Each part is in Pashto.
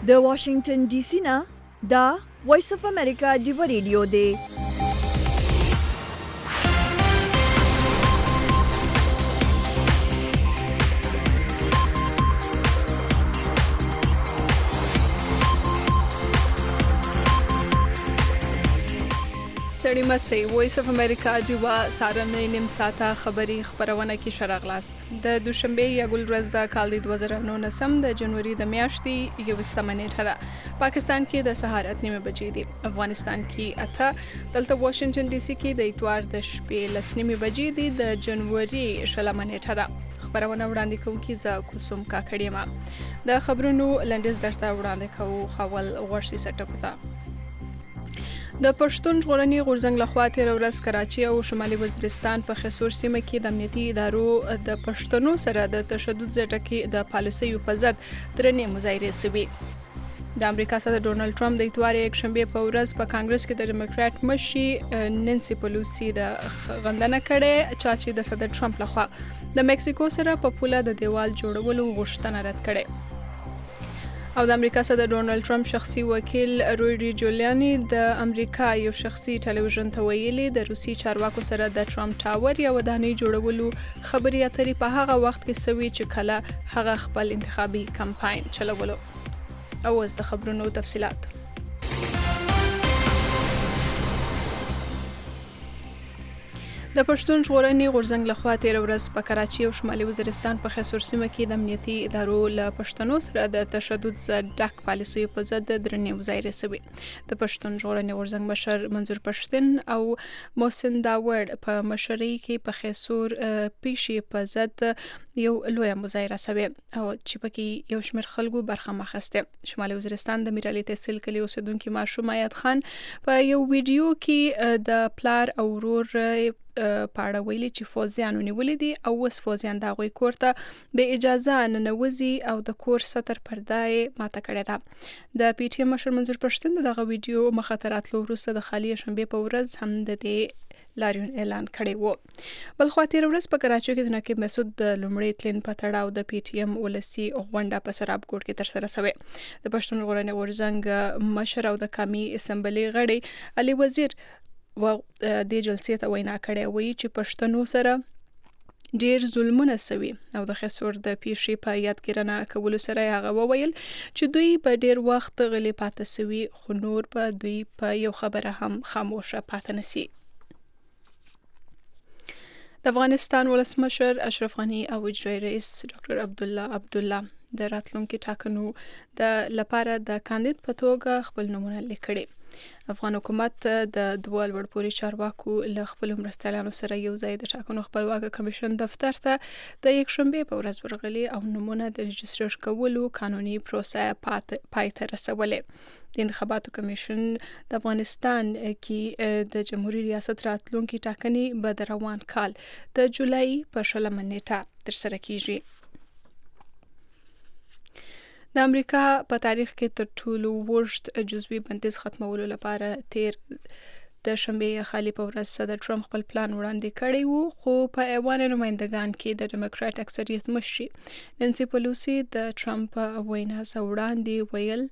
د واشنگټن ډي سي نه دا وایس اف امریکا دی ریډیو دی. ستړي مسئ وایس اف امریکا جوا سارنې نیم ساعته خبري خبرونه کې شراغلاست د دوشنبه یا ګل ورځ د کال 2019 د جنوري د میاشتې 21 نیټه ده. پاکستان کې د سهار 8 بجې دي، افغانستان کې اته، دلته واشنگټن ډي سي کې د اتوار د شپې 10 بجې دي د جنوري 16 نیټه ده. خبرونه وړاندې کوونکی ز کوڅوم کاکړی ما د خبرونو لنډیز درته وړاندې کوو. خول غوښتي سټکوتا د پښتون ژغورنې غورځنګ لخوا تیر ورځ کراچي او شمالي وزیرستان په خصوص سیمه کې د امنیتي ادارو د پښتنو سره د تشدد زټکې د پالیسیو په ضد درنې مظاهرې سوي. د امریکا صدر ډونالد ټرمپ د اتوار یک شنبه په ورځ په کانګرس کې د ډیموکرات مشر نانسي پلوسی د غندنه کړې چې د صدر ټرمپ لخوا د مکسیکو سره په پوله د دیوال جوړولو غوښتنه رد کړې. او د امریکا صدر ډونالد ټرمپ شخصي وکیل روډي جولیاني د امریکا یو شخصي ټلویزیون ته ویلي د روسي چارواکو سره د ټرمپ ټاور یا ودانۍ جوړولو خبري اترې په هغه وخت کې سوي چې کله هغه خپل انتخابي کمپاین چلولو. او اوس د خبرونو تفصيلات. د پښتون ژغورنې غورځنګ لخوا تیر ورځ په کراچي او شمالي وزیرستان په خصوص سیمه کې د امنیتي ادارو له پښتنو سره د تشدد ډک پالیسیو په ضد درنې مظاهرې سوي. د پښتون ژغورنې غورځنګ مشر منظور پښتون او محسن داوړ په مشرۍ کې په خصوص پیشي په ضد یو لوی مظاهره سوي او چې پکې یو شمېر خلکو برخه اخیسته. شمالي وزیرستان د میرعلي تحصیل کلي اوسیدونکو ماشوم آیت خان په یو ویډیو کې د پلار او ورور پاړه ویلي چې فوزیان ونیولې دي او وس فوزیان د غوي کورته به اجازه ننوځي او د کور ستر پردای ماته کړی ده. د پی ټی ایم مشر منظور پښتون دغه ویډیو مخاطرات وروسته د خالي شنبه په ورځ هم د دې لاریون اعلان کړی وو. بل خو تیر ورځ په کراچي کې د نقیب مسعود د لومړي تلین په تړاو د پی ټی ایم ولسی غونډه په سراب کوټ کې تر سره شوه. د پښتون ژغورنې غورځنګ مشر او د قومي اسمبلی غړي علي وزیر و د جلسې ته وینا کړې وی چې پښتنو سره ډیر ظلمونه سوي او د خسور د پیشي په یادګرنه کولو سره هغه وویل چې دوی په ډیر وخت غلي پاتې سوي خو نور په دوی په یو خبره هم خاموشه پاتې نسی. د افغانستان ولسمشر اشرف غنی او اجرائیه رئیس ډاکټر عبدالله د راتلونکي ټاکنو د لپاره د کاندید په توګه خپل نومونه لیکلي. افغان حکومت د دوه لوړپوړي چارواکو له خپل مرستیالانو سره یو ځای د ټاکنو خپلواک کمیشن دفتر ته د یک شنبه په ورځ ورغلي او نمونه د رجستر کولو قانوني پروسه پای ته رسولې. د انتخاباتو کمیشن د افغانستان کې د جمهوریت ریاست راتلونکي ټاکنې به د روان کال د جولای په 16 نیټه ترسره کیږي. د امریکا په تاریخ کې تر ټولو وړوند جزوي بندیز ختمولو لپاره تیر د شنبه خالي په ورځ صدر ټرمپ خپل پلان وړاندې کړی وو، خو په ایوان نمائندگان کې د ډیموکرات اکثریت مشر نانسي پلوسی د ټرمپ وینا څخه وړاندې ویل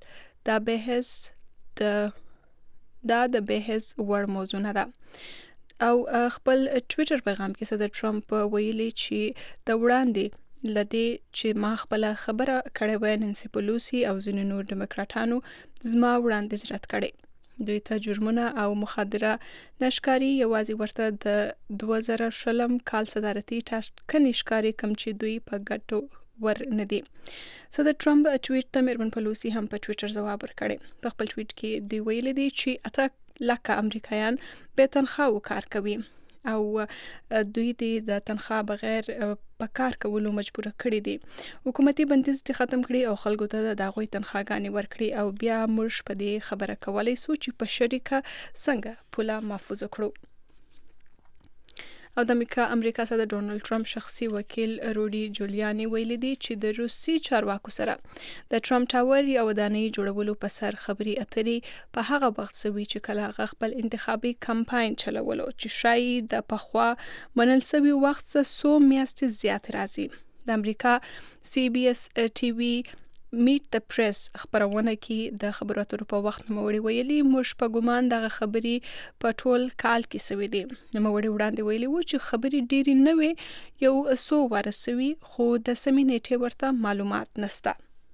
دا د بحث وړ موضوع نه ده. او خپل ټویټر پیغام کې صدر ټرمپ ویلي چې د وړاندې لدې چې ما خپل خبره کړې و نانسي پلوسی او ځینې نور ډیموکراټانو زما وړاندیز رد کړي. دوی ته جرمونه او مخدره نشکاري یوازې ورته د 2020 کال صدارتي ټاکنې ښکاري کوم چې دوی په ګټو ور نه دي. صدر ټرمپ ټویټ ته میرمن پلوسی هم په ټویټر ځواب ورکړی. په خپل ټویټ کې دی ویلي دي چې 8 لکه امریکایان به تنخواه کار کوي او دوی د تنخواه بغیر په کار کولو مجبور کړي دي. حکومتي بندیز دي ختم کړي او خلکو ته د هغوی تنخواګانې ورکړي او بیا موږ په دې خبره کولای سو چې په شریکه څنګه پوله محفوظ کړو. او د امریکا صدر ډونالد ټرمپ شخصي وکیل روډي جولیاني ویلي دي چې د روسي چارواکو سره د ټرمپ ټاور یا ودانۍ جوړولو په سر خبري اترې په هغه وخت سوي چې کله هغه خپل انتخابي کمپاین چلولو چې شاید د پخوا منل سوي وخت څخه 100 میاشتې زیات راځي. د امریکا سی بی اس ټي وی میټ د پریس خبرونه کې د خبرو اترو په وخت نوموړي ویلي موږ په ګومان دغه خبرې په ټول کال کې سوي دي. نوموړي وړاندې ویلي وو چې خبرې ډېرې نه وي، یو څو واره سوي، خو د سمې نیټې ورته معلومات نشته.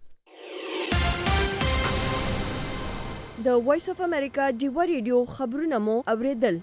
د وایس اف امریکا ډیوا ریډیو خبرونه مو اوریدل.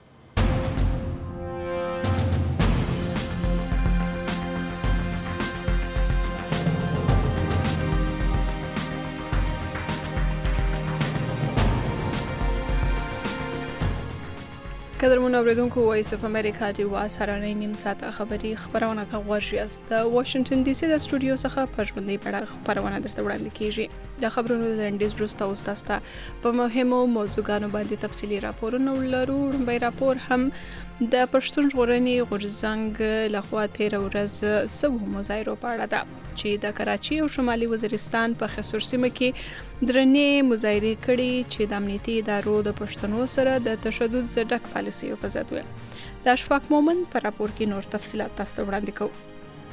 قدرمن اوریدونکو، وایس اف امریکا ډیوا سهارنۍ نیم ساعته خبري خبرونه ته غوږ یاست. د واشنگټن ډي سي د سټوډیو څخه په ژوندۍ بڼه خبرونه درته وړاندې کیږي. د خبرونو د لنډیز وروسته اوس تاسو ته په مهمو موضوعګانو باندې تفصیلي راپورونه ولرو. لومړی راپور هم د پښتون ژغورنې غورځنګ لخوا تېره ورځ سوو مظاهرو په اړه ده چې د کراچۍ او شمالي وزیرستان په خصوص سیمه کې درنې مظاهرې کړي چې د امنیتي ادارو د پښتنو سره د تشدد ضد ډک پالیسیو په ضد وي. د اشفاق مومن په راپور کې نور تفصیلات تاسو ته وړاندې کوو.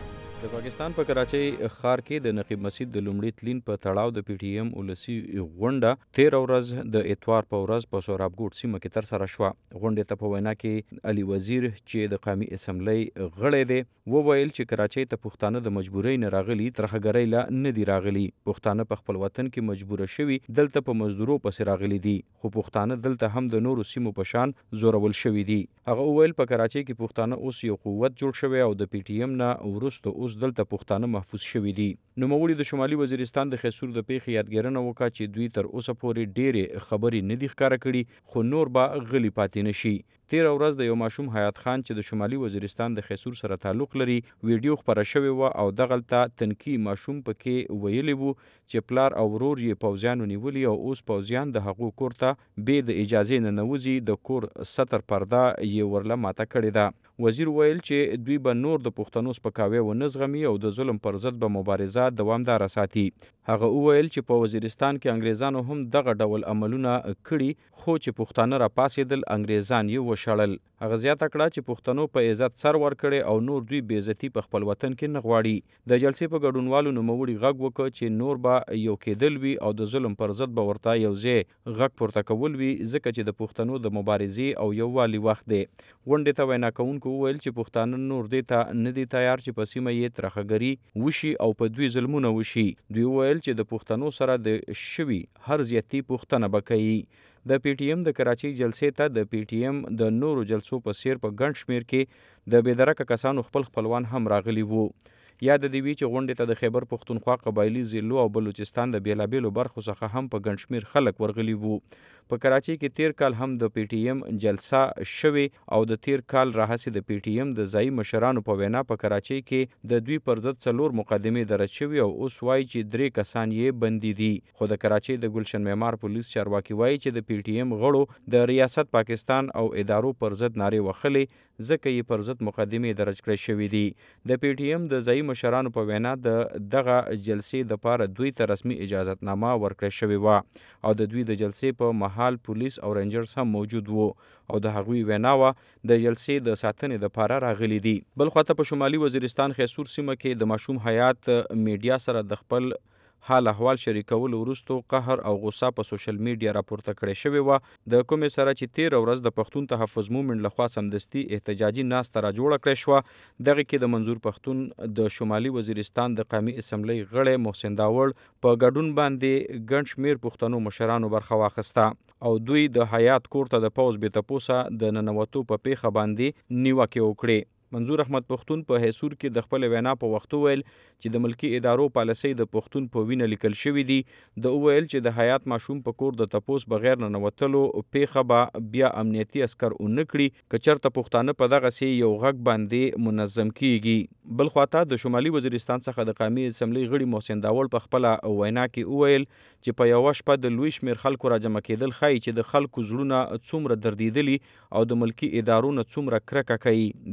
د پاکستان په کراچۍ ښار کې د نقیب مسجد د لومړي تلین په تړاو د پی ټی ایم ولسی غونډه 13 ورځ د اتوار په ورځ په سوراب ګوټ سیمه کې تر سره شوه. غونډې ته په وینا کې علي وزیر چې د قومي اسمبلی غړی دی وویل چې کراچۍ ته پښتانه د مجبورۍ نه راغلي، ترهګرۍ لا نه دي راغلي. پښتانه په خپل وطن کې مجبوره شوي، دلته په مزدورو پسې راغلي دي، خو پښتانه دلته هم د نورو سیمو په شان زورول شوي دي. هغه وویل په کراچۍ کې پښتانه اوس یو قوت جوړ شوی او د پی ټی ایم نه وروسته اوس دلته پښتانه محفوظ شوي دي. نوموړي د شمالي وزیرستان د خیسور د پیښې یادګیرنه وکړه چې دوی تر اوسه پورې ډېرې خبرې نه دي ښکاره کړي، خو نور به غلي پاتې نشي. 13 ورځ د یو ماشوم حیات خان چې د شمالي وزیرستان د خیسور سره تعلق لري ویډیو خبره شوې وه او دغلته تنکي ماشوم پکې ویلی وو چې پلار او ورور یې پوځیانو نیولي او اوس پوځیان د هغو کور ته بې د اجازې نه ننوځي، د کور ستر پرده یې ورله ماته کړې ده. وزیر ویل چې دوی به نور د پښتنو سپکاوی ونه زغمي او د ظلم پر ضد به مبارزه دوامداره ساتي. هغه وویل چې په وزیرستان کې انګریزانو هم دغه ډول عملونه کړي، خو چې پښتانه را پاسېدل انګریزان یې وشړل. هغه زیاته کړه چې پښتنو په عزت سر ورکړي او نور دوی بې عزتي په خپل وطن کې نه غواړي. د جلسې په ګډونوالو نوموړي غږ وکړ چې نور به یو کېدل وي او د ظلم پر ضد به ورته یو ځای غږ پورته کول وي، ځکه چې د پښتنو د مبارزې او یووالي وخت دی. غونډې ته وینا کوونکو ویل چې پښتانه نور دې ته نه دي تیار چې په سیمه یې ترهګري وشي او په دوی ظلمونه وشي. دوی ویل چې د پښتنو سره د شوي هر زیاتی پوښتنه به کوي. د پی ټی ایم د کراچۍ جلسې ته د پی ټی ایم د نورو جلسو په څیر په ګڼ شمیر کې د بېدرکه کسانو خپلوان هم راغلي وو. یاد دی وی چې غونډې ته د خیبر پښتونخوا قبایلی ضلعو او بلوچستان د بیلابیلو برخو څخه هم په ګڼ شمیر خلک ورغلي وو. په کراچۍ کې 13 کال هم د پی ټی ایم جلسه شوې او د 13 کال راهسې د پی ټی ایم د ځایي مشرانو په وینا په کراچۍ کې د دوی پر ضد 4 مقدمې درج شوي او اوس وایي چې 3 کسان یې بندي دي. خو د کراچۍ د ګلشن معمار پولیس چارواکي وایي چې د پی ټی ایم غړو د ریاست پاکستان او ادارو پر ضد نارې وهلې، ځکه یې پر ضد مقدمې درج کړې شوې دي. د پی ټی ایم د ځایي مشرانو په وینا دغه جلسې دپاره دوی ته رسمي اجازتنامه ورکړې شوې وه او د دوی د جلسې په مهال پولیس او رینجرز هم موجود وو او د هغوی وینا وه د جلسې د ساتنې دپاره راغلي دي. بل خواته په شمالي وزیرستان خیسور سیمه کې د ماشوم حیات میډیا سره د خپل حال احوال شریکولو وروسته قهر او غصه په سوشل میډیا راپورته کړې شوې وه، د کومې سره چې 13 ورځ د پښتون تحفظ مومنټ لخوا سمدستي احتجاجي ناسته را جوړه کړې شوه. دغې کې د منظور پښتون د شمالي وزیرستان د قومي اسمبلی غړی محسن داوړ په ګډون باندې ګڼ شمېر پښتنو مشرانو برخه واخیسته او دوی د حیات کور ته د پوځ بې تپوسه د ننوتو په پیښه باندې نیوکې وکړې. منظور احمد پښتون په حیسور کې د خپل وینا په وخت ویل چې د ملکی ادارو پالیسۍ د پښتون په وینه لیکل شوې دي. د ویل چې د حیات ماشوم په کور د تپوس بغیر ننوتلو پیښه به بیا امنیتي عسکر ونه کړي که چېرته پښتانه په دغسې یو غږ باندې منظم کیږي. بل خواته د شمالي وزیرستان څخه د قومي اسمبلی غړي محسن داوړ په خپله وینا کې وویل چې په یوه شپه د لوی شمېر خلکو راجمع کېدل ښایي چې د خلکو زړونه څومره دردېدلي او د ملکي ادارو نه څومره کرکه کوي. داسې د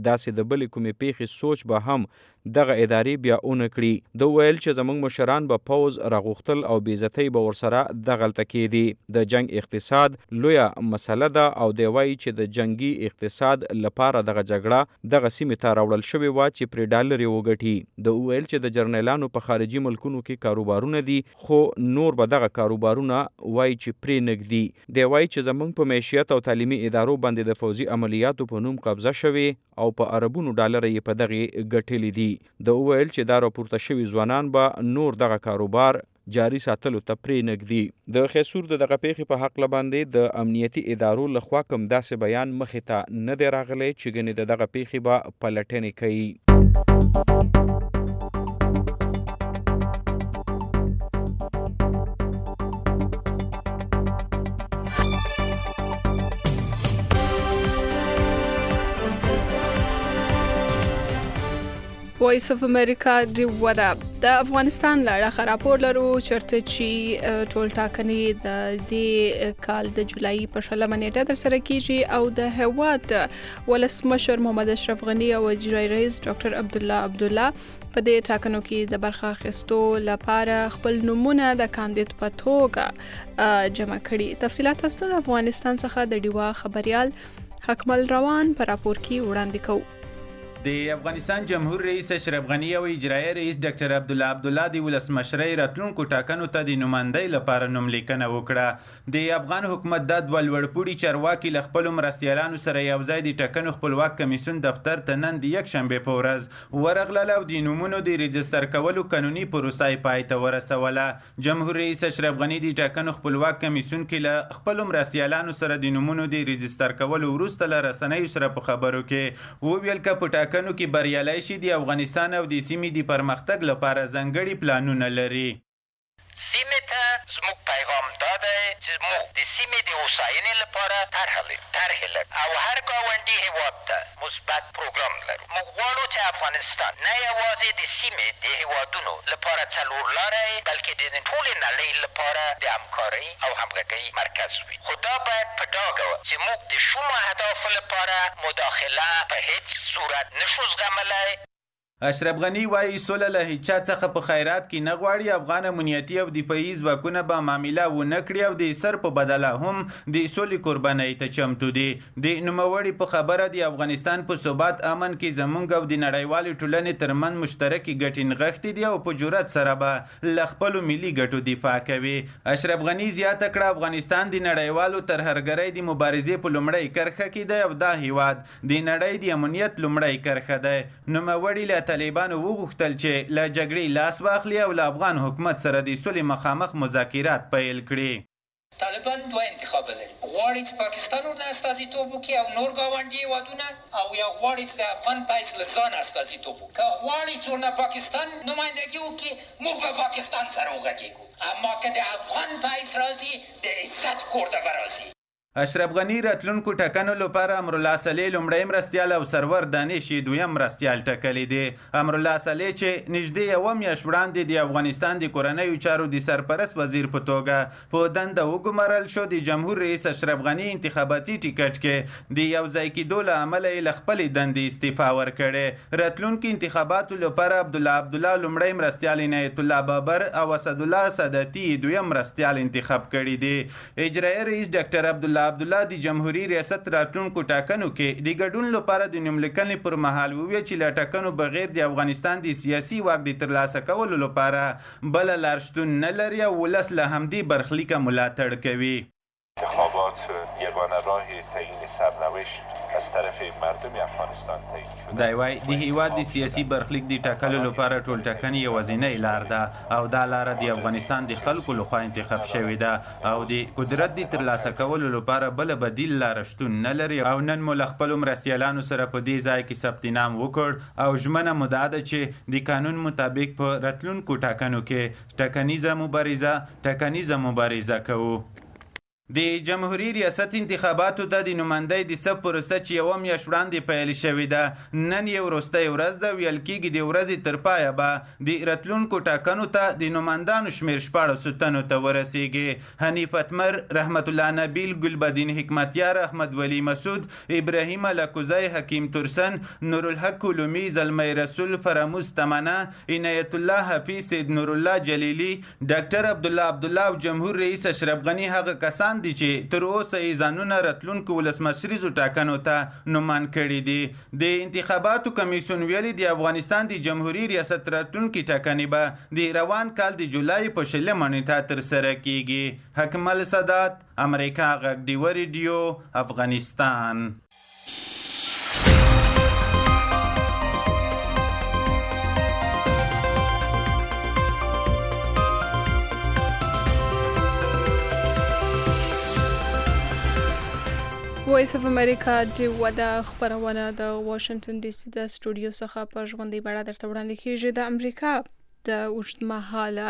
د بلې کومې پیښې سوچ به هم دغه ادارې بیا اونه کړي. د ویل چې زموږ مشران به پوز راغوښتل او بې عزتۍ به ورسره دغلته کېدي. د جنگ اقتصاد لویه مسله ده او دی وایي چې د جنگي اقتصاد لپاره دغه جګړه دغه سیمې ته راوړل شوې وه چې پرې ډالر یې وګټي. د ویل چې د جرنیلانو په خارجي ملکونو کې کاروبارونه دي خو نور به دغه کاروبارونه وایي چې پرې نږدي. دی وایي چې زموږ په معیشت او تعلیمي ادارو باندې د فوزي عملیاتو په نوم قبضه شوې او په اربونو ډالر یې په دغه ګټلې دي. د ویل چې دا راپورته شوي ځوانان به نور دغه کاروبار جاری ساتلو ته پرې نږدي. د خیسور دغه پیښې په حق باندې د امنیتي ادارو لخوا کوم داسې بیان مخې ته نه دی راغلی چې ګنې د دغه پیښې به پلټنې کوي. وایس اف امریکا دی ودا د افغانستان لړه راپور لرو چرته چې ټول ټاکنې د دې کال د جولای په 16 نیټه تر سره کیږي او د هواد ولسمشر محمد اشرف غنی او اجرایی رئیس ډاکټر عبدالله په دې ټاکنو کې د برخه اخیستو لپاره خپل نمونه د کاندید په توګه جمع کړي. تفصیلات تاسو د افغانستان څخه د ډیوا خبريال حکمل روان په راپور کې وړاندې کوو. د افغانستان جمهور رئیس اشرف غنی او اجرایی رئیس ډاکټر عبدالله د ولسمشرۍ راتلونکو ټاکنو ته د نمایندۍ لپاره نوملیکنه وکړه. د افغان حکومت د دوه لوړپوړي چارواکي له خپلو مرستیالانو سره یوځای د ټاکنو خپلواک کمیسیون دفتر ته نن د یکشنبې په ورځ ورغلل او د نومونو د رجستر کولو قانوني پروسه یې پای ته ورسوله. جمهور رئیس اشرف غنی د ټاکنو خپلواک کمیسیون کې له خپلو مرستیالانو سره د نومونو د رجستر کولو وروسته له رسنیو سره په خبرو کې وویل که په ټاکنو کې بریالي شي د افغانستان او د سیمې د پرمختګ لپاره ځانګړي پلانونه لري. سیمې ته زموږ پیغام دا دی چې موږ د سیمې د هوساینې لپاره طرح لرو او هر ګاونډي هیواد ته مثبت پروګرام لرو. موږ غواړو چې افغانستان نه یوازې د سیمې د هیوادونو لپاره څلورلاری بلکې د ټولې نړۍ لپاره د همکارۍ او همغږۍ مرکز وي. خو دا باید په ډاګه وي چې موږ د شومو اهدافو لپاره مداخله په هیڅ صورت نشو زغملی. اشرف غنی وایي سوله له هیچا څخه په خیرات کې نه غواړي. افغان امنیتي او دفاعي ځواکونه به معامله ونه کړي او د سر په بدله هم د سولې قربانۍ ته چمتو دي. د نوموړي په خبره د افغانستان په ثبات امن کې زموږ او د نړیوالې ټولنې ترمن مشترکې ګټې نغښتې دي او په جرأت سره به له خپلو ملي ګټو دفاع کوي. اشرف غنی زیاته کړه افغانستان د نړیوالو ترهګرۍ د مبارزې په لومړۍ کرښه کې دی او دا هیواد د نړۍ د امنیت لومړۍ کرښه دی. نوموړي له طالبانو وغوښتل چې له جګړې لاس واخلي او له افغان حکومت سره د سولې مخامخ مذاکرات پیل کړي. طالبان دوه انتخاب لري. غواړي چې پاکستان ورته استازیتوب وکړي او نور ګاونډي هیوادونه او یا غواړي چې د افغان پیس له ځان استازیتوب وکړي. که غواړي چې ورته پاکستان نمایندګي وکړي موږ به پاکستان سره وغږېږو، اما که د افغان پیس راځي د عزت کور ته به راځي. اشرف غنی راتلونکو ټاکنو لپاره امرالله صالح لومړی مرستیال او سرور دانش دویم مرستیال ټاکلی دی. امرالله صالح چې نږدې یوه میاشت وړاندې د افغانستان د کورنیو چارو د سرپرست وزیر په توګه په دنده وګمارل شو، د جمهور رئیس اشرف غنی انتخاباتي ټیکټ کې د یو ځای کېدو له امله یې له خپلې دندې استعفا ورکړې. راتلونکو انتخاباتو لپاره عبدالله لومړی مرستیال، عنایت الله بابر او اسدالله ساداتي دویم مرستیال انتخاب کړي دي. اجرایی رئیس ډاکټر عبدالله د جمهوریت ریاست راتلونکو ټاکنو کې د ګډون لپاره د نوملیکنې پر مهال وویل چې له ټاکنو بغیر د افغانستان د سیاسي واک د ترلاسه کولو لپاره بله لار شتون نه لري او ولس له همدې برخلیکه ملاتړ کوي. انتخابات یگانه راه تعیین سرنوشت از طرف مردم افغانستان تعیین شده. دی وایي د هیواد د سیاسي برخلیک د ټاکلو لپاره ټول ټاکنې یوازینۍ لار ده او دا لاره د افغانستان د خلکو لخوا انتخاب شوې ده او د قدرت د ترلاسه کولو لپاره بله بدیل لاره شتون نه لري. او نن مو له خپلو مرستیالانو سره په دې ځای کې ثبت نام وکړ او ژمنه مو دا ده چې د قانون مطابق په راتلونکو ټاکنو کې ټاکنیزه مبارزه کوو. د جمهوریت ریاست انتخاباتو ته د نمایندۍ د ثبت پروسه چې یوه میاشت وړاندې پیل شوې ده نن یې وروستۍ ورځ ده. ویل کېږي د ورځې تر پایه به د راتلونکو ټاکنو ته د نمایندانو شمېر 14 تنو ته ورسیږي. حنیف اتمر، رحمت الله نبیل، ګلبدین حکمتیار، احمد ولی مسعود، ابراهیم الکوزی، حکیم ترسن، نورالحق کلومی، زلمی رسول، فراموز تمنه، عنایت الله حفیظ، سید نورالله جلیلی، ډاکټر عبدالله او جمهور رئیس اشرف غنی هغه کسان دي چې تر اوسه یې ځانونه راتلونکو ولسمشریزو ټاکنو ته نومان کړي دي. د انتخاباتو کمیسیون ویلي د افغانستان د جمهوریت ریاست راتلونکي ټاکنې به د روان کال د جولای په 20 نیټه ترسره کیږي. حکمل سادات، امریکا غږ ډیوه ریډیو، افغانستان. وایس اف امریکا ډیوه د خبرونه د واشنگټن ډي سي د سټوډیو څخه په ژوندۍ بڼه درته وړاندې کیږي. د امریکا د اوږدمهاله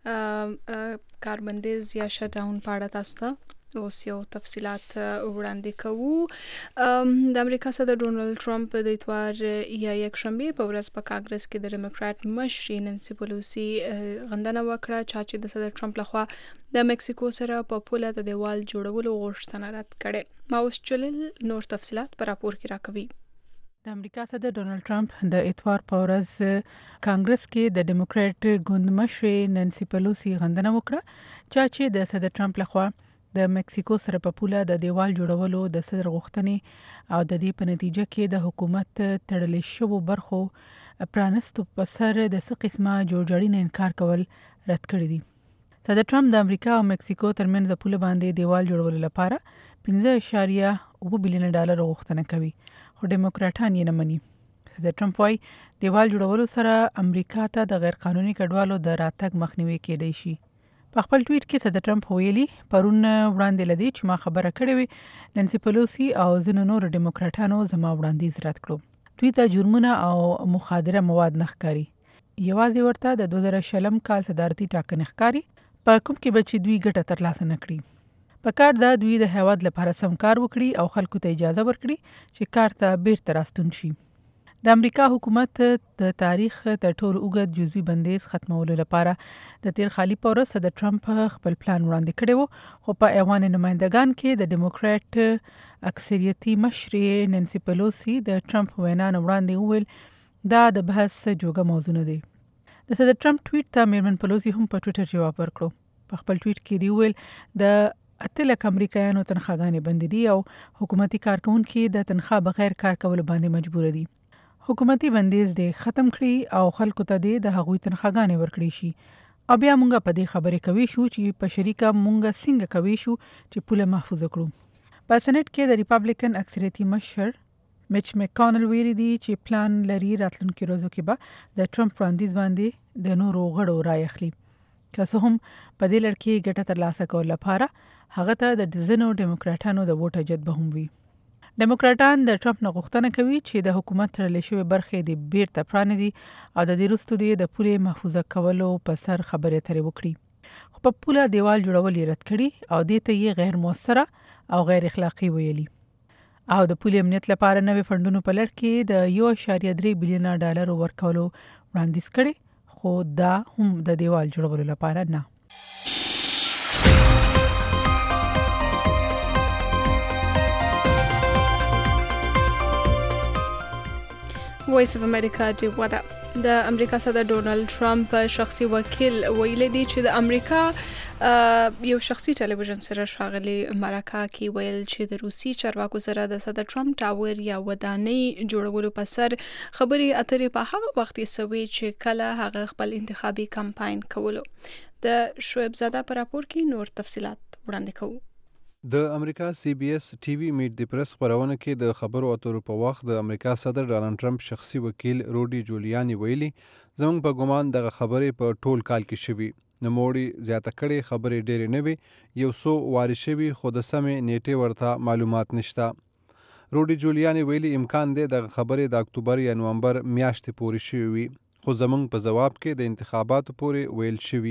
کاربندیز یا شټ ډاون په اړه تاسو ته اوس یو تفصیلات وړاندې کوو. د امریکا صدر ډونالد ټرمپ د اتوار یا یکشنبه په ورځ په کانګرس کې د ډیموکرات مشرې نانسي پلوسی غندنه وکړه چې د صدر ټرمپ لخوا د مکسیکو سره په پوله د دیوال جوړولو غوښتنه رد کړې. ماوس چلل نور تفصیلات پر راپور کې راکوي. د امریکا صدر ډونالد ټرمپ د اتوار په ورځ کانګرس کې د ډیموکرات ګوند مشرې نانسي پلوسی غندنه وکړه چې د صدر ټرمپ لخوا د مکسیکو سره په پوله د دیوال جوړولو د صدر غوښتنې او د دې په نتیجه کې د حکومت تړلې شوو برخو پرانستو په سر د څه قسمه جوړجاړي نه انکار کول رد کړی دي. صدر ټرمپ د امریکا او مکسیکو ترمنځ د پوله باندې دیوال جوړولو لپاره 15.9 بلین ډالر غوښتنه کوي، خو ډیموکراټان یې نه مني. صدر ټرمپ وايي دیوال جوړولو سره امریکا ته د غیر قانوني کډوالو د راتګ مخنیوي کېدای شي. په خپل ټویټ کې صدر ټرمپ ویلي پرون وړاندې لدی چې ما خبره کړې وي نانسي پلوسی او ځینو نور ډیموکراټانو زما وړاندیز رد کړو. دوی ته جرمونه او مخادره مواد نه ښکاري. یوازې ورته د 2020 کال صدارتي ټاکنې ښکاري په کوم کې به چې دوی ګټه ترلاسه نه کړي. په کار ده دوی د هیواد لپاره سم کار وکړي او خلکو ته اجازه ورکړي چې کار ته بیرته راستون شي. د امریکا حکومت د تاریخ تر ټولو اوږد جزوي بندیز ختمولو لپاره د تیر خالي په ورځ صدر ټرمپ خپل پلان وړاندې کړی وو، خو په ایوان نمایندګان کې د ډیموکرات اکثریتي مشرې نانسي پلوسی د ټرمپ وینا نه وړاندې وویل دا د بحث جوګه موضوع نه دی. د صدر ټرمپ ټویټ ته میرمن پلوسی هم په ټویټر جواب ورکړو. په خپل ټویټ کې دی ویل د 8 لک امریکایانو تنخواګانې بندې دي او حکومتي کارکونکي د تنخوا بغیر کار کول باندې مجبور دي. حکومتي بندیز دې ختم کړي او خلکو ته دې د هغوی تنخواګانې ورکړي شي. او بیا مونږ په دې خبرې کوي شو چې په شریکه مونږ څنګه کوي شو چې پوله محفوظ کړو. په سېنات کې د ریپابلیکن اکثریتي مشر میچ میکانل ویلي دی چې پلان لري راتلونکي ورځو کې به د ټرمپ وړاندیز باندې د نورو غړو رای اخلي. که څه هم په دې لړ کې ګټه ترلاسه کول لپاره هغه ته د ځینو ډیموکراټانو د ووټ اجت به هم وي. ډیموکراټان د ټرمپ نه غوښتنه کوي چې د حکومت تړلې شوې برخې د بیرته پرانیزي او د دې وروسته د پولې محفوظه کولو په سر خبرې اترې وکړي. خو په پوله دیوال جوړول یې رد کړي او دې ته یې غیر موثره او غیر اخلاقی ویلي. او د پولې امنیت لپاره نوې فندونو په لړ کې د 1.3 بلین ډالر ورکولو وړاندیز کړي، خو دا هم د دیوال جوړولو لپاره نه. وایس اف امریکا ډیوه ده. د امریکا صدر ډونالد ټرمپ شخصي وکیل ویلي دی چې د امریکا یو شخصي ټلویزیون سره شاغلي مرکه کې ویل چې د روسي چارواکو سره د صدر ټرمپ ټاور یا ودانۍ جوړولو په سر خبرې اترې په هغه وخت کې سوي چې کله هغه خپل انتخابي کمپاین کولو. د شعیب زاده پر راپور کې نور تفصيلات وړاندې کوو. د امریکا سی بي اس ټي وي میټ د پریس خبرونه کې د خبرو اترو په وخت د امریکا صدر ډونالد ټرمپ شخصي وکیل روډي جولیاني ویلي زموږ په ګومان دغه خبرې په ټول کال کې شوي، نوموړي زیاته کړې خبرې ډېرې نه وي، یو څو واري شوي خو د سمې نیټې ورته معلومات نشته. روډي جولیاني ویلي امکان دی دغه خبرې د اکتوبر یا نومبر میاشتې پورې شوي وي، خو زموږ په ځواب کې د انتخاباتو پورې ویل شوي.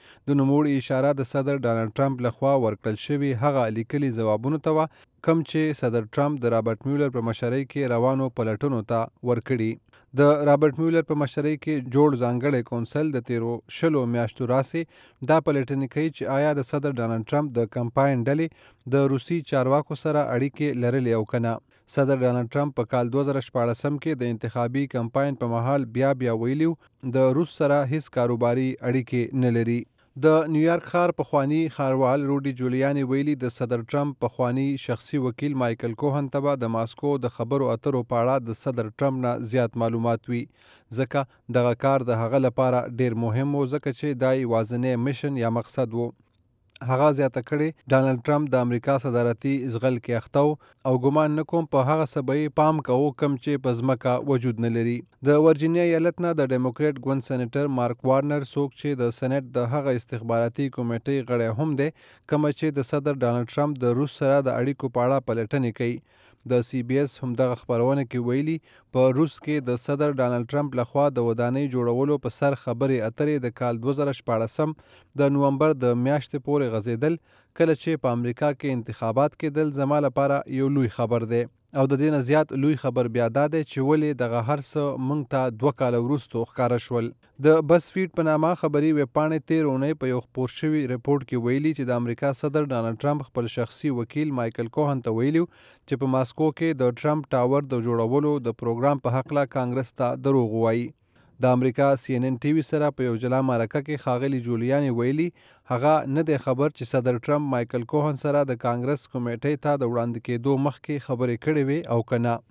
د نوموړي اشاره د صدر ډانلډ ټرمپ لخوا ورکړل شوي هغه لیکلي ځوابونو ته وه کوم چې صدر ټرمپ د رابرټ میولر په مشرۍ کې روانو پلټنو ته ورکړي. د رابرټ میولر په مشرۍ کې جوړ ځانګړی کونسل د تیرو 20 میاشتو راسې دا پلټنې کوي چې آیا د صدر ډانلډ ټرمپ د کمپاین ډلې د روسي چارواکو سره اړیکې لرلې او کنه. صدر ډانلډ ټرمپ په کال 2014 کې د انتخابي کمپاین په مهال بیا ویلیو د روس سره هیڅ کاروباري اړیکې نه لري. د نیویارک ښار پخوانی ښاروال روډي جولیاني ویلي د صدر ټرمپ پخوانی شخصي وکیل مایکل کوهن ته به د ماسکو د خبرو اترو په اړه د صدر ټرمپ نه زیات معلومات وي ځکه دغه کار د هغه لپاره ډیر مهم و ځکه چې دا یوازینی میشن یا مقصد و. هغه زیاته کړې ډانلډ ټرمپ د امریکا صدارتي ځغل کې اخته او ګمان نه کوم په هغه څه به پام کوو کوم چې په ځمکه وجود نه لري. د ورجینیا ایالت نه د ډیموکریټ ګوند سېنیټر مارک وارنر څوک چې د سېنات د هغه استخباراتي کمیټې غړی هم دی کوم چې د صدر ډانلډ ټرمپ د روس سره د اړیکو په اړه پلټنې کوي. د سی بی اس هم دغه خبرونه کې ویلي په روس کې د صدر ډانلډ ټرمپ لخوا د ودانۍ جوړولو په سر خبرې اترې د کال 2014 د نومبر د میاشتې پورې غځېدل کله چې په امریکا کې انتخابات کېدل زما لپاره یو لوی خبر دی او د دې نه زیات لوی خبر بیا دا دی چې ولې دغه هر څه موږ ته 2 کاله وروستو ښکاره شول. د بس فیډ په نامه خبري ویبپاڼې 13 اونۍ په یو خپور شوي رپورټ کې ویلي چې د امریکا صدر ډانلډ ټرمپ خپل شخصي وکیل مایکل کوهن ته ویلي چې په ماسکو کې د ټرمپ ټاور د جوړولو د پروګرام په حق لا کانګرس ته دروغ وایي. د امریکا سی ان ان ټي وي سره په یو جلا مرکه کې ښاغلي جولیاني ویلي هغه نه دی خبر چې صدر ټرمپ مایکل کوهن سره د کانګرس کمیټې ته د وړاندې کېدو مخکې خبرې کړې وي او که نه.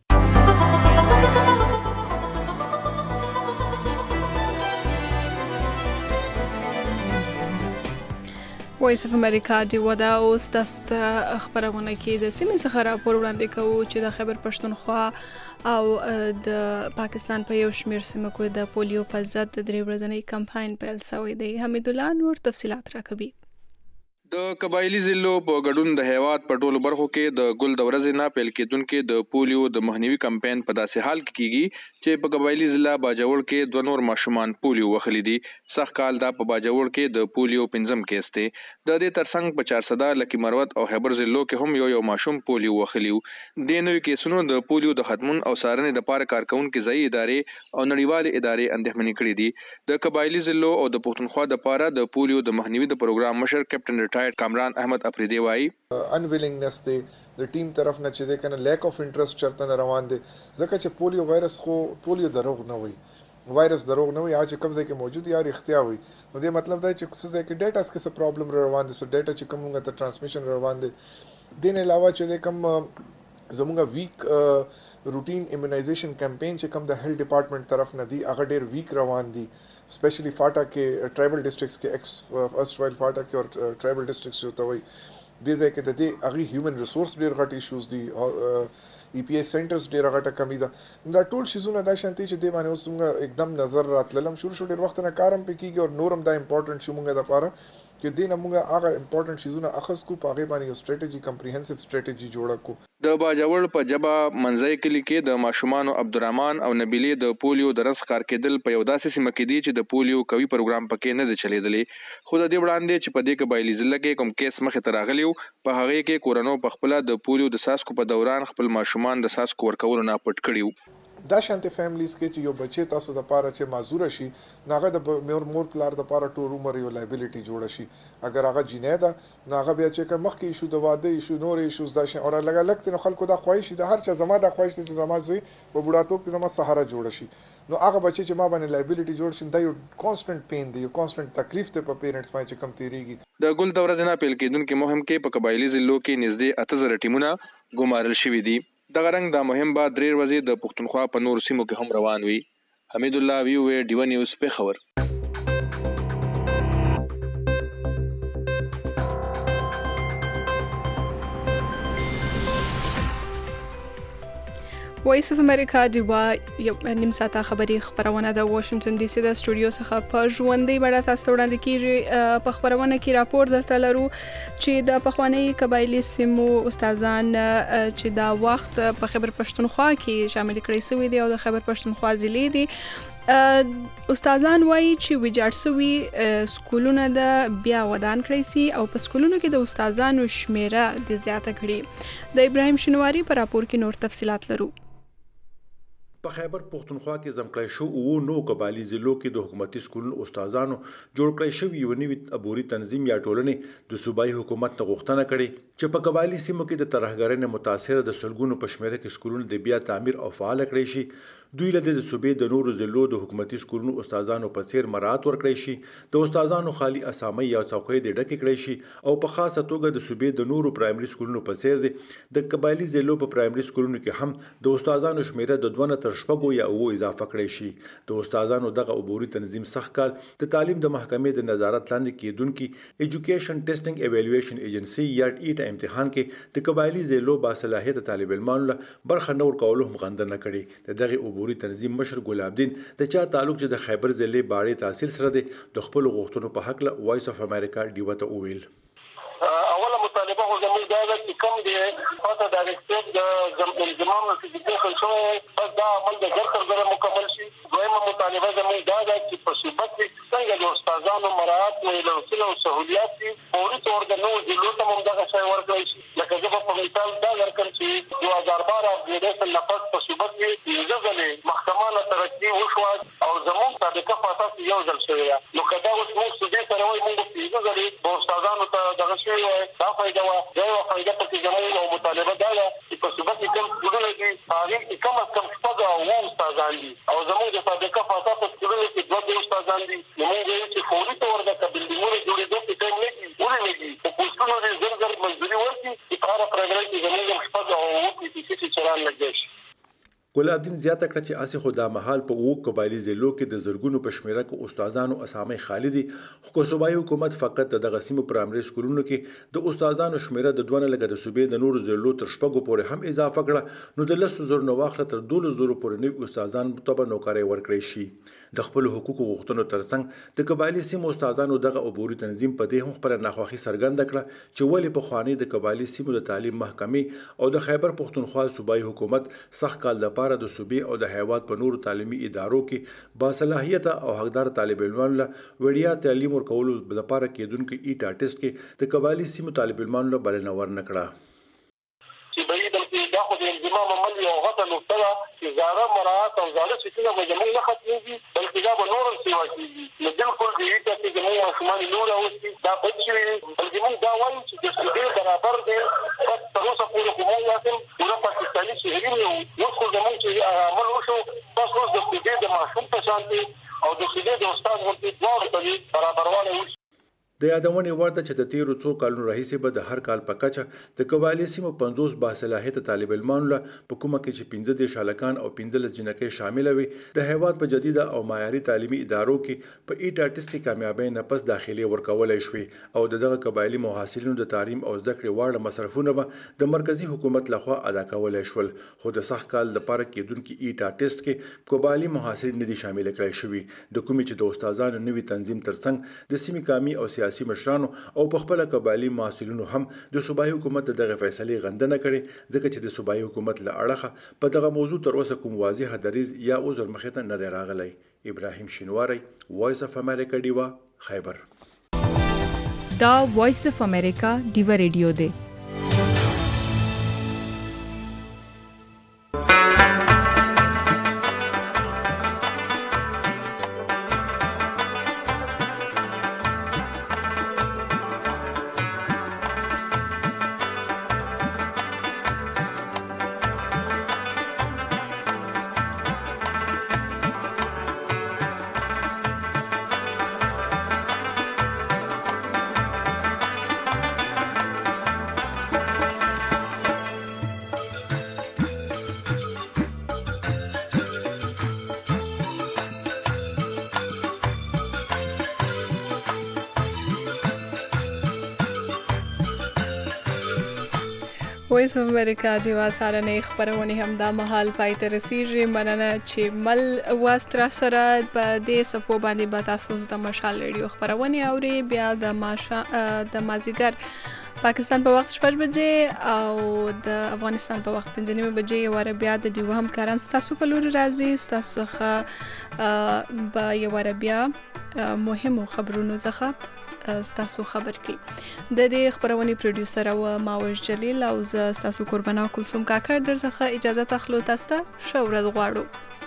وایس اف امریکا دی ودا اوس تاسو ته خبرونه کې د سیمې څخه راپور وړاندې کوو چې د خیبر پښتونخوا او د پاکستان په یو شمېر سیمو کې د پولیو په ضد د 3 ورځنۍ کمپاین پیل شوی دی. حمید الله نور تفصيلات راکوي. د قبایلی ضلعو په ګډون د هیواد په ټولو برخو کې د ګل د ورځې نه پیل کېدونکو د پولیو د مخنیوي کمپاین په داسې حال کې کیږي چې په قبایلی ضلع باجوړ کې 2 نور ماشومان پولیو وخلی دي. سخت کال دا په باجوړ کې د پولیو 5م کیس دی. د دې ترڅنګ په 400 لکی مروت او خیبر ضلعو کې هم یو ماشوم پولیو وخلیو. د نوې کیسونو د پولیو د ختمون او څارنې د پاره کارکونکو ځای ادارې او نړیوالې ادارې اندېښمنې کړې دي. د قبایلی ضلعو او د پښتونخوا د پاره د پولیو د مخنیوي د پروګرام مشر کیپټن ریټایرډ کامران احمد افریدی وایي unwillingness د ټیم طرف نه چې د کنه لیک اف انټرست چرته روان دي ځکه چې پولیو وایرس خو پولیو دروغ نه وي وایرس دروغ نه وي چې کوم ځای کې موجود یا اختیار وي نو د مطلب دا چې څه ځای کې ډیټاس کې څه پرابلم روان دي سو ډیټا چې کومه ته ټرانسمیشن روان دي دین علاوه چې کوم زموږه ویک روټین ایمونایزیشن کمپین چې کوم د هیلث ډپارټمنټ طرف نه دی هغه ډیر ویک روان دي specially FATA के tribal districts के ex फर्स्ट वाइल फाटा के और ट्राइबल डिस्ट्रिक्ट्स जो तवई दे के दे अगी ह्यूमन रिसोर्स डेर घट इश्यूज दी EPA सेंटर्स डेर घट कमी दा टोल शिजुना दा शांति च दे माने उसंगा एकदम नजर रातलम शुरू डेर वक्त ना कारम पे कीगी और नोरम दा इंपॉर्टेंट शुमुंगा दा पारा कि दिन हमंगा आगा इंपॉर्टेंट शिजुना अखस को पागे बानी स्ट्रेटजी कम्प्रिहेंसिव स्ट्रेटजी जोड़ा को د باجوړ په جبا منځای کلی کې د ماشومان عبدالرحمن او نبیلې د پولیو د رس کار کېدل په یو داسې سیمه کې دي چې د پولیو کوي پروګرام پکې نه دی چلیدلی خو د دې وړاندې چې په دې قبایلی ضلع کې کوم کیس مخې ته راغلی په هغه کې کورونو په خپل د پولیو د ساسکو په دوران خپل ماشومان د ساسکو ورکول نه پټ کړیو دا شانته فیملیز کې چې یو بچی تاسو د پاره چې معذور شي ناغه د مور پلار د پاره ټول عمر یو لایبیلیټي جوړ شي اگر هغه جنې ده ناغه بیا چې کوم مخ کې ایشو د واده ایشو نور ایشوز دا شي او لګا لګت نو خلکو دا خوښ شي د هر چا زما دا خوښ چې زما زوی په بوډاتوب کې زما سهارا جوړ شي نو هغه بچی چې ما باندې لایبیلیټي جوړ شي دا یو کانستنټ پین دی یو کانستنټ تکلیف ته په پیرنټس باندې کم تیریږي د ګل د ورځې نه پیل کېدونکو مهم کې په قبایلی ضلعو کې نږدې 8000 ټیمونه ګمارل شوي دي دغه رنګ دا مهم با 3 ورځې د پښتونخوا په نور سیمو کې هم روان وي حمید الله وی وی ډیو نیوز په خبر وایس اف امریکا دی یو نیم ساعته خبري خبرونه د واشنگټن ډي سي د سټوډیو څخه په ژوندۍ بڼه تاسو وړاندې کیږي په خبرونه کې راپور درته لرو چې د پخوانی قبایلی سیمو استادان چې دا وخت په خیبر پښتونخوا کې شامل کړي شوی دی او د خیبر پښتونخوا ضلع دی استادان وایي چې ویجاړ شوي سکولونه د بیا ودان کړی سي او په سکولونو کې د استادانو شمیره د زیاته کړي. د ابراهیم شینواری په راپور کې نور تفصيلات لرو. په خیبر پختونخوا کې زمکړی شو نو قبایلی ضلعو کې د حکومتي سکولونو استادانو جوړ کړی شوی یو نوی عبوري تنظیم یا ټولنې د صوبایي حکومت ته غوښتنه کړې چې په قبایلی سیمو کې د ترهګرۍ نه متاثره د سلګونو په شمیره کې سکولونو د بیا تعمیر او فعال کړی شي. دوی له د صوبې د نورو ضلعو د حکومتي سکولونو استادانو په څیر مراعات ورکړی شي. د استادانو خالی اسامي یا څوکۍ د ډکې کړی شي او په خاصه توګه د صوبې د نورو پرایمري سکولونو په څیر د قبایلی ضلعو په پرایمري سکولونو کې هم د استادانو شمیره د 2 تر 6 یا 9 اضافه کړی شي. د استادانو دغه عبوري تنظیم سخت کال د تعلیم د محکمې د نظارت لاندې کېدونکي ایجوکیشن ټیسټینګ ایوالویشن ایجنسی یا ایټا امتحان کې د قبایلی ضلعو باصلاحیت طالب علمانو له برخه نور کولو مغندنه کړي. دغه عبوري تنظیم مشر ګلاب الدین د چا تعلق چې د خیبر ضلع باړې تحصیل سره د خپل غوښتنو په حق له وایس اف امریکا ډیو ته وویل. اوله مطالبه خو زموږ دا ده چې کوم دی پته د ریسپیکټ د انضمام نوټیفیکیشن شوی بس دا عمل د ګر تر ګره مکمل شي. دویمه مطالبه زموږ دا ده چې په صوبت کې څنګه د استادانو مراعات او سهولیات دي فوري طور د نوو ضلعو ته هم دغه شی ورکړی شي. لکه زه په مثال دا درکړم چې 2012 اپګریډیشن نه پس په صوبت کې 15 ځلې محکمه نه ترقي وشوه او زموږ سابقه په اساس یو ځل شوی ده. نو که دا اوس موږ صوبې سره وایي موږ 15 ځلې به استادانو ته دغه شوی وای دا فایده وه. یوه فایده پکې زموږ او مطالبه دا ده چې په صوبت کې کوم سکولونه دي هغې کې کم از کم 9 استادان دي او زموږ د سابقه په اساس په سکولونو کې 2 استادان دي. نو موږ وایو چې فوري طور د بلډینګونو جوړېدو کې ټایم نه کېږي ولې نه کېږي په پوسټونو دې زر منظوري ورکړي چې په هره پروګرام کې زموږ هم 9 او 9 پیسې چلان لګیا شي. ګلاب الدین زیاته کړه چې اسې خو دا مهال په وو قبایلی ضلعو کې د زرګونو په شمیره کې استادانو اسامي خالي دي خو صوبایي حکومت فقط د غسیمو پرایمري سکولونو کې د استادانو شمیره د 2 لګه د صوبې د نورو ضلعو تر 6 پورې هم اضافه کړه. نو د 10,000 نو واخله تر 12,000 پورې نوي استادان په نوکرۍ ورکړي شي. د خپل حقوقو غوښتنو ترڅنګ د قبایلی سیمو استادانو دغه عبوري تنظیم په دې هم خپل ناخوښي څرګنده کړه چې ولې په خواني د قبایلی سیمو د تعلیم محکمې او د خیبر پختونخوا صوبایي حکومت سخت کال لپاره د صوبې او د هیواد په نورو تعلیمي ادارو کې باصلاحیت او حقدار طالب علمانو له وړیا تعلیم ورکولو لپاره کېدونکو ایټا ټیسټ کې د قبایلی سیمو طالب علمانو له بلنه ورنکړه. چې بعید چې دا خو د انضمام عمل یو غټه نقطه ده چې زاړه مراعات او زاړه فکرونه به زموږ نه ختمېږي بلکې دا به نور هم سیوا کېږي. نو بالکل د ایټا کې زموږ ماشومان نور اوسي دا بد شوي دي بلکې موږ دا وایو چې د صوبې برابر دی بس تر اوسه پورې خو موږ یاسم پوره پاکستاني شهري نه وو. اوس خو زموږ چې عمل وشو بس اوس د صوبې د ماشوم په شان دی او د صوبې د استاد غوندې دواړو ته برابروالی وشي. د یادونې وړ ده چې د تیرو څو کالونو راهیسې به د هر کال په کچه د قبایلی سیمو 50 باصلاحیت طالب علمانو له په کومه کې چې 15 شالکان او 15 جنکۍ شامل وي د هیواد په جديده او معیاري تعلیمي ادارو کې په ایټا ټیسټ کې کامیابی نه پس داخلي ورکولای شوي او دغه قبایلی محصلینو د تعلیم او زده کړې واړه مصرفونه به د مرکزی حکومت لخوا ادا کولای شول. خو د سخت کال لپاره کېدونکو ایټا ټیسټ کې قبایلی محصلین نه دي شامل کړای شوي د کومې چې د استادانو نوي تنظیم ترڅنګ د سیمې قامي او سیاسي مشرانو او په خپل قبایلی محصلینو هم د صوبایي حکومت دغه فیصله غندنه کړي ځکه چې د صوبایي حکومت له اړخه په دغه موضوع تر اوسه کوم واضح دریز یا عذر مخې ته نه دی راغلی. ابراهیم شینواری وایس اف امریکا ډیوا خیبر. دا وایس اف امریکا ډیوا ریډیو دی. وایس اف امریکا ډیوا سارنې خبرونه هم دا مهال پای ته رسیږي. مننه چې مل واسترا سره په دې صفو باندې به تاسو د مشال ریډیو خبرونه اوري. بیا د مازیګر پاکستان په وخت 6 بجې او د افغانستان په وخت 5 بجې یو واره بیا د ډیو همکاران ستاسو په لور راځي، ستاسو څخه به یو واره بیا مهمو خبرونو څخه ستاسو خبر کی. د دې خبرونې پروډوسر او ماوش جلیل او زه ستاسو قربانا کلثوم کاکړ در څخه اجازه تخلو تاسو ته ښه ورځ غواړو.